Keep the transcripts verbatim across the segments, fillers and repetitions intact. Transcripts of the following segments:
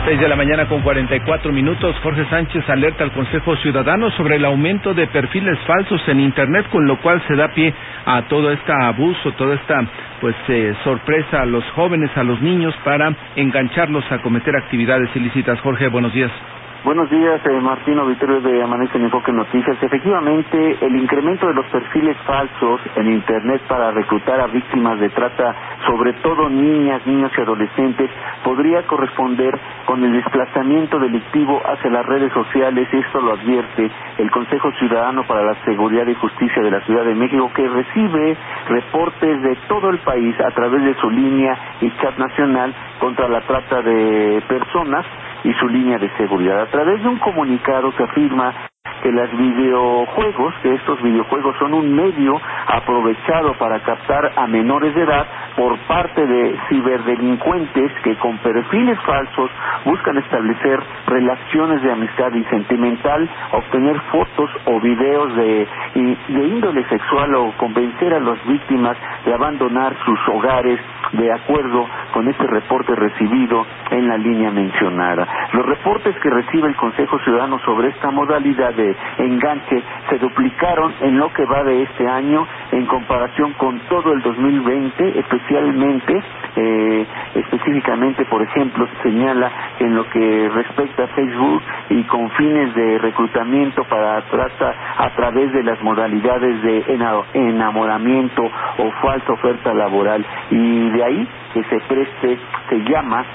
Seis de la mañana con cuarenta y cuatro minutos. Jorge Sánchez alerta al Consejo Ciudadano sobre el aumento de perfiles falsos en Internet, con lo cual se da pie a todo este abuso, toda esta pues eh, sorpresa a los jóvenes, a los niños, para engancharlos a cometer actividades ilícitas. Jorge, buenos días. Buenos días, eh, Martín Auditorio de Amanece en Enfoque Noticias. Efectivamente, el incremento de los perfiles falsos en Internet para reclutar a víctimas de trata, sobre todo niñas, niños y adolescentes, podría corresponder con el desplazamiento delictivo hacia las redes sociales. Esto lo advierte el Consejo Ciudadano para la Seguridad y Justicia de la Ciudad de México, que recibe reportes de todo el país a través de su línea y chat nacional contra la trata de personas y su línea de seguridad. A través de un comunicado que afirma que los videojuegos, que estos videojuegos son un medio aprovechado para captar a menores de edad por parte de ciberdelincuentes que con perfiles falsos buscan establecer relaciones de amistad y sentimental, obtener fotos o videos de, de índole sexual o convencer a las víctimas de abandonar sus hogares, de acuerdo con este reporte recibido en la línea mencionada. Los reportes que recibe el Consejo Ciudadano sobre esta modalidad de enganche se duplicaron en lo que va de este año en comparación con todo el dos mil veinte, especialmente, eh, específicamente, por ejemplo, se señala en lo que respecta a Facebook y con fines de reclutamiento para trata a través de las modalidades de enamoramiento o falsa oferta laboral, y de ahí que se preste, se llama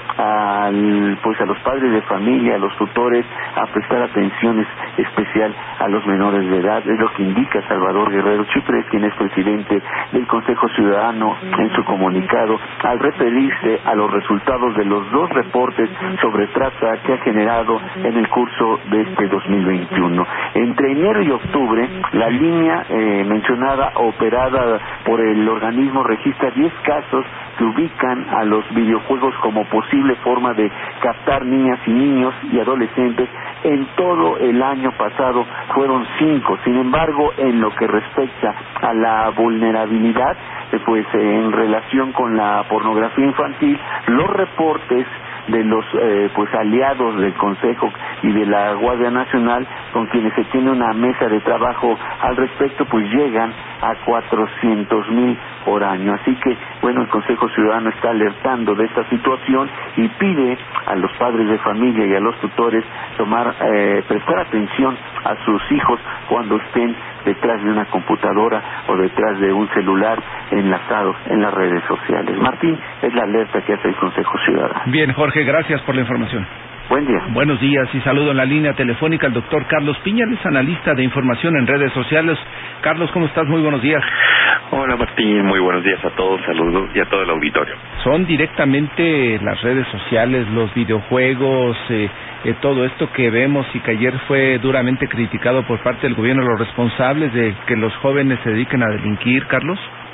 al, pues a los padres de familia, a los tutores, a prestar atención especial a los menores de edad. Es lo que indica Salvador Guerrero Chiprés, quien es presidente del Consejo Ciudadano, en su comunicado, al referirse a los resultados de los dos reportes sobre trata que ha generado en el curso de este dos mil veintiuno. Entre enero y octubre, la línea eh, mencionada, operada por el organismo, registra diez casos que ubican a los videojuegos como posible forma de captar niñas y niños y adolescentes. En todo el año pasado fueron cinco. Sin embargo, en lo que respecta a la vulnerabilidad, eh, pues eh, en relación con la pornografía infantil, los reportes de los eh, pues aliados del Consejo y de la Guardia Nacional, con quienes se tiene una mesa de trabajo al respecto, pues llegan a cuatrocientos mil por año. Así que, bueno, el Consejo Ciudadano está alertando de esta situación y pide a los padres de familia y a los tutores tomar, eh, prestar atención a sus hijos cuando estén detrás de una computadora o detrás de un celular enlazados en las redes sociales. Martín, es la alerta que hace el Consejo Ciudadano. Bien, Jorge, gracias por la información. Buen día. Buenos días y saludo en la línea telefónica al doctor Carlos Piña, es analista de información en redes sociales. Carlos, ¿cómo estás? Muy buenos días. Hola Martín, muy buenos días a todos, saludos y a todo el auditorio. Son directamente las redes sociales, los videojuegos, eh, eh, todo esto que vemos y que ayer fue duramente criticado por parte del gobierno, los responsables de que los jóvenes se dediquen a delinquir, Carlos.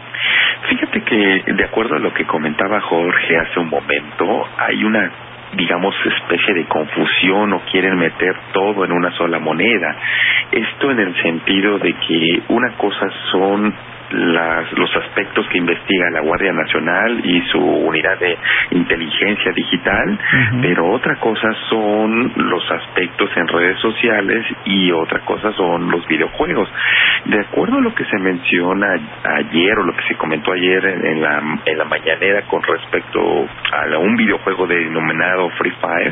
Fíjate que, de acuerdo a lo que comentaba Jorge hace un momento, hay una, digamos, especie de confusión, o quieren meter todo en una sola moneda. Esto en el sentido de que una cosa son las, los aspectos que investiga la Guardia Nacional y su unidad de inteligencia digital, uh-huh. pero otra cosa son los aspectos en redes sociales y otra cosa son los videojuegos. De acuerdo a lo que se menciona ayer o lo que se comentó ayer en, en la en la mañanera con respecto a un videojuego denominado Free Fire,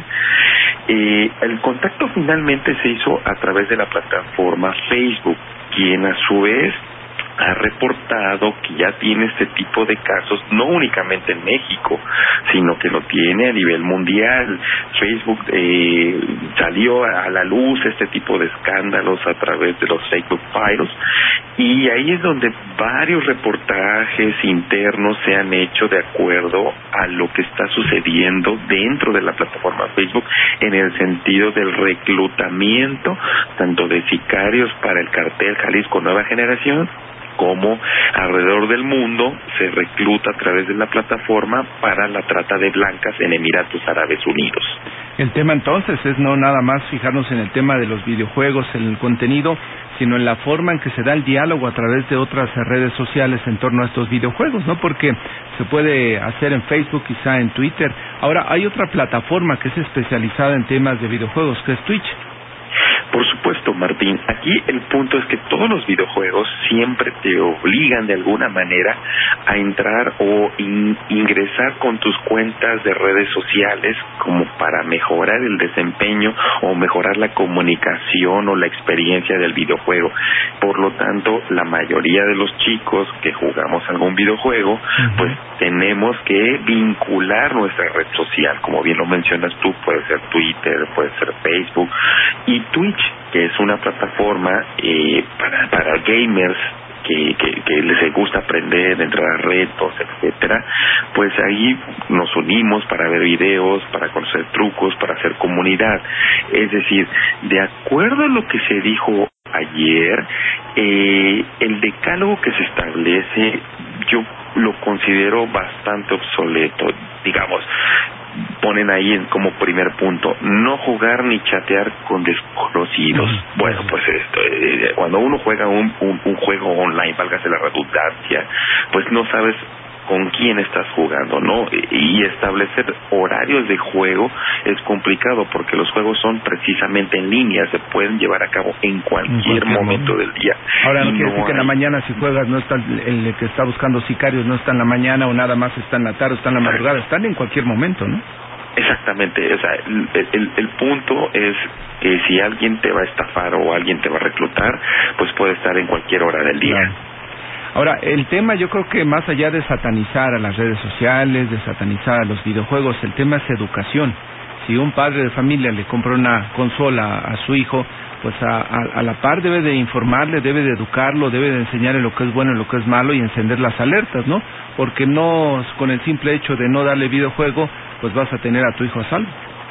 eh, el contacto finalmente se hizo a través de la plataforma Facebook, quien a su vez ha reportado que ya tiene este tipo de casos, no únicamente en México, sino que lo tiene a nivel mundial. Facebook eh, salió a la luz este tipo de escándalos a través de los Facebook Files, y ahí es donde varios reportajes internos se han hecho de acuerdo a lo que está sucediendo dentro de la plataforma Facebook, en el sentido del reclutamiento tanto de sicarios para el cartel Jalisco Nueva Generación, como alrededor del mundo se recluta a través de la plataforma para la trata de blancas en Emiratos Árabes Unidos. El tema entonces es no nada más fijarnos en el tema de los videojuegos, en el contenido, sino en la forma en que se da el diálogo a través de otras redes sociales en torno a estos videojuegos, ¿no? Porque se puede hacer en Facebook, quizá en Twitter. Ahora, hay otra plataforma que es especializada en temas de videojuegos, que es Twitch. Por supuesto, Martín. Aquí el punto es que todos los videojuegos siempre te obligan de alguna manera a entrar o in- ingresar con tus cuentas de redes sociales como para mejorar el desempeño o mejorar la comunicación o la experiencia del videojuego. Por lo tanto, la mayoría de los chicos que jugamos algún videojuego, uh-huh. pues tenemos que vincular nuestra red social. Como bien lo mencionas tú, puede ser Twitter, puede ser Facebook y Twitch, que es una plataforma eh, para, para gamers que, que, que les gusta aprender, entrar a retos, etcétera. Pues ahí nos unimos para ver videos, para conocer trucos, para hacer comunidad. Es decir, de acuerdo a lo que se dijo ayer, eh, el decálogo que se establece yo lo considero bastante obsoleto. Digamos, ponen ahí en, como primer punto, no jugar ni chatear con desconocidos. Uh-huh. Bueno, pues esto, eh, cuando uno juega un, un, un juego online, válgase la redundancia, pues no sabes con quién estás jugando, ¿no? Y establecer horarios de juego es complicado porque los juegos son precisamente en línea, se pueden llevar a cabo en cualquier, en cualquier momento, momento del día. Ahora, no quiere no decir hay... que en la mañana si juegas no está el, el que está buscando sicarios, no está en la mañana o nada más está en la tarde, está en la madrugada, están en cualquier momento, ¿no? Exactamente, o sea, el, el, el punto es que si alguien te va a estafar o alguien te va a reclutar, pues puede estar en cualquier hora del día. Claro. Ahora, el tema yo creo que más allá de satanizar a las redes sociales, de satanizar a los videojuegos, el tema es educación. Si un padre de familia le compra una consola a su hijo, pues a, a, a la par debe de informarle, debe de educarlo, debe de enseñarle lo que es bueno y lo que es malo y encender las alertas, ¿no? Porque no, con el simple hecho de no darle videojuego, pues vas a tener a tu hijo a salvo.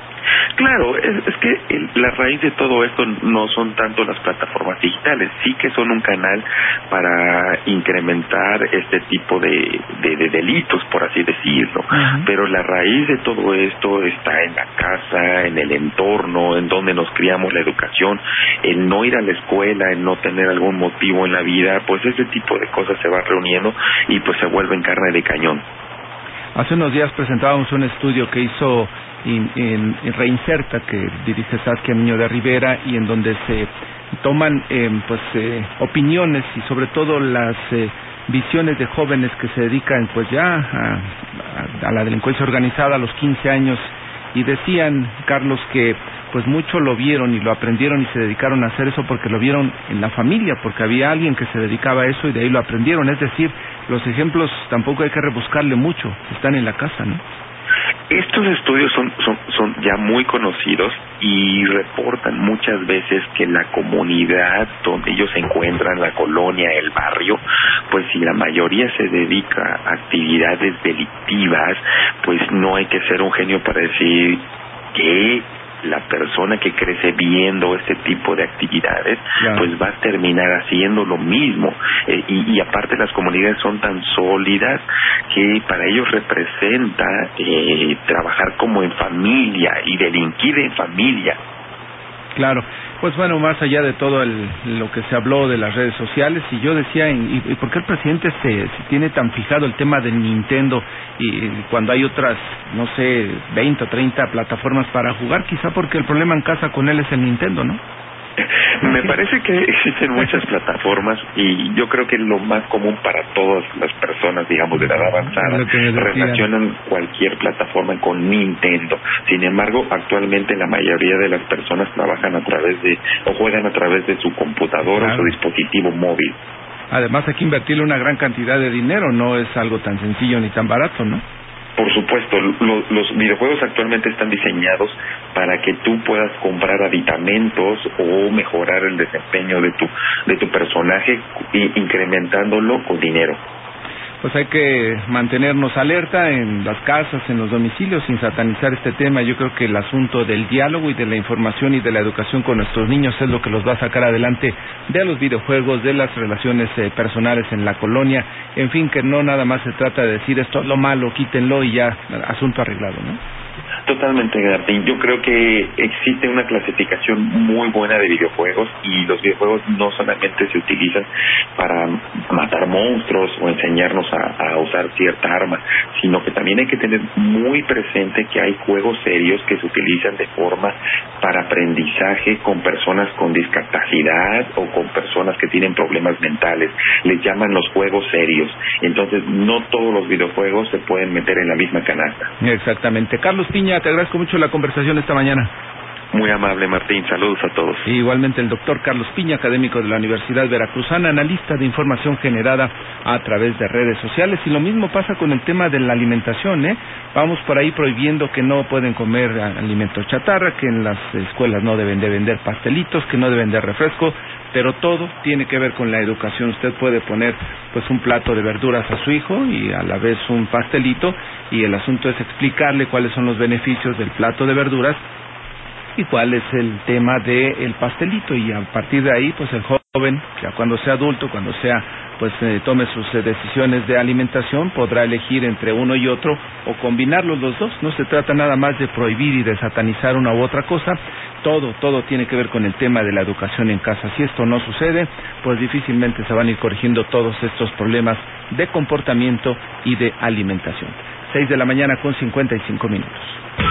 Claro, es, es que el, la raíz de todo esto no son tanto las plataformas digitales, sí que son un canal para incrementar este tipo de, de, de delitos, por así decirlo, uh-huh. pero la raíz de todo esto está en la casa, en el entorno, en donde nos criamos, la educación, el no ir a la escuela, el no tener algún motivo en la vida, pues ese tipo de cosas se va reuniendo y pues se vuelven carne de cañón. Hace unos días presentábamos un estudio que hizo en, en, en Reinserta, que dirige Saskia Niño de Rivera, y en donde se toman eh, pues eh, opiniones y sobre todo las eh, visiones de jóvenes que se dedican pues ya a, a, a la delincuencia organizada a los quince años, y decían, Carlos, que pues mucho lo vieron y lo aprendieron y se dedicaron a hacer eso porque lo vieron en la familia, porque había alguien que se dedicaba a eso y de ahí lo aprendieron. Es decir, los ejemplos tampoco hay que rebuscarle mucho, están en la casa, ¿no? Estos estudios son, son, son ya muy conocidos y reportan muchas veces que la comunidad donde ellos se encuentran, la colonia, el barrio, pues si la mayoría se dedica a actividades delictivas, pues no hay que ser un genio para decir que la persona que crece viendo este tipo de actividades, yeah. pues va a terminar haciendo lo mismo. Eh, y, y aparte las comunidades son tan sólidas que para ellos representa eh, trabajar como en familia y delinquir en familia. Claro, pues bueno, más allá de todo el, lo que se habló de las redes sociales, y yo decía, ¿y, y por qué el presidente se, se tiene tan fijado el tema del Nintendo y cuando hay otras, no sé, veinte o treinta plataformas para jugar? Quizá porque el problema en casa con él es el Nintendo, ¿no? Me parece que existen muchas plataformas y yo creo que lo más común para todas las personas, digamos, de edad avanzada, relacionan cualquier plataforma con Nintendo. Sin embargo, actualmente la mayoría de las personas trabajan a través de o juegan a través de su computadora claro. o su dispositivo móvil. Además hay que invertirle una gran cantidad de dinero, no es algo tan sencillo ni tan barato, ¿no? Por supuesto, lo, los videojuegos actualmente están diseñados para que tú puedas comprar aditamentos o mejorar el desempeño de tu de tu personaje incrementándolo con dinero. Pues hay que mantenernos alerta en las casas, en los domicilios, sin satanizar este tema. Yo creo que el asunto del diálogo y de la información y de la educación con nuestros niños es lo que los va a sacar adelante de los videojuegos, de las relaciones eh, personales en la colonia. En fin, que no nada más se trata de decir esto es lo malo, quítenlo y ya, asunto arreglado, ¿no? Totalmente, Martín. Yo creo que existe una clasificación muy buena de videojuegos y los videojuegos no solamente se utilizan para matar monstruos o enseñarnos a, a usar cierta arma, sino que también hay que tener muy presente que hay juegos serios que se utilizan de forma para aprendizaje con personas con discapacidad o con personas que tienen problemas mentales. Les llaman los juegos serios. Entonces, no todos los videojuegos se pueden meter en la misma canasta. Exactamente. Carlos Piña, te agradezco mucho la conversación esta mañana. Muy amable, Martín. Saludos a todos. Y igualmente el doctor Carlos Piña, académico de la Universidad Veracruzana, analista de información generada a través de redes sociales. Y lo mismo pasa con el tema de la alimentación, ¿eh? Vamos por ahí prohibiendo que no pueden comer alimentos chatarra, que en las escuelas no deben de vender pastelitos, que no deben de refresco, pero todo tiene que ver con la educación. Usted puede poner pues un plato de verduras a su hijo y a la vez un pastelito, y el asunto es explicarle cuáles son los beneficios del plato de verduras y cuál es el tema del pastelito, y a partir de ahí pues el joven, ya cuando sea adulto, cuando sea pues eh, tome sus eh, decisiones de alimentación, podrá elegir entre uno y otro o combinarlos los dos. No se trata nada más de prohibir y de satanizar una u otra cosa. Todo, todo tiene que ver con el tema de la educación en casa. Si esto no sucede, pues difícilmente se van a ir corrigiendo todos estos problemas de comportamiento y de alimentación. Seis de la mañana con cincuenta y cinco minutos.